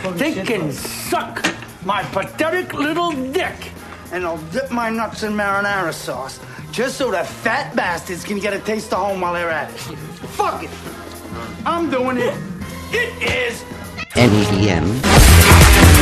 They can suck my pathetic little dick. And I'll dip my nuts in marinara sauce just so the fat bastards can get a taste of home while they're at it. Fuck it. I'm doing it. It is NEDM.